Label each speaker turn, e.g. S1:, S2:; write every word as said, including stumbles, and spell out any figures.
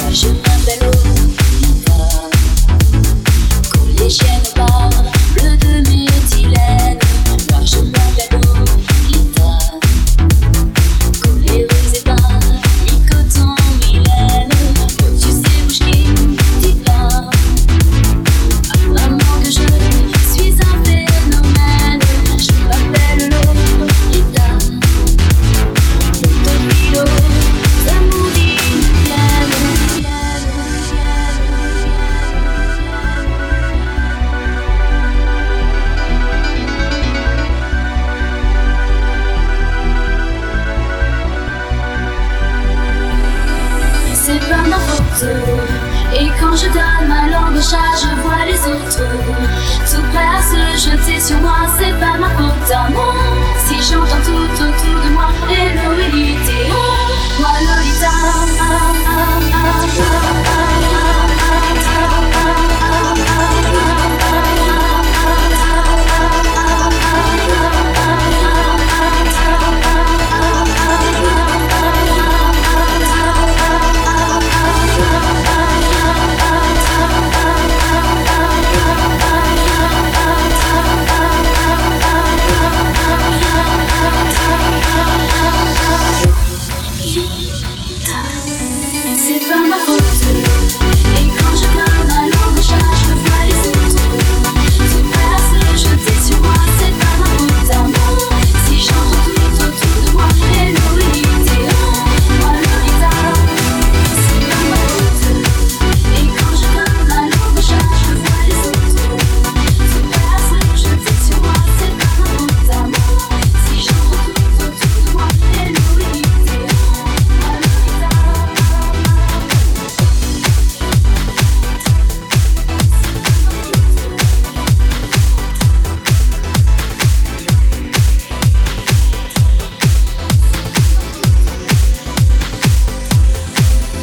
S1: Je m'appelle Olita, collégienne au bar, bleu de méthylène. Moi je m'appelle Olita, collée aux ébats, mi-coton, mi-laine. Oh, tu sais où je quitte, dis pas à maman que je suis un phénomène. Je m'appelle Lolita, Lolita, d'amour d'Indienne. C'est pas ma faute. Et quand je donne ma langue au chat, je vois les autres tout prêt à se jeter sur moi. C'est pas ma faute à moi. Si j'entends tout autour de moi, hello Elite, moi Lolita. C'est pas ma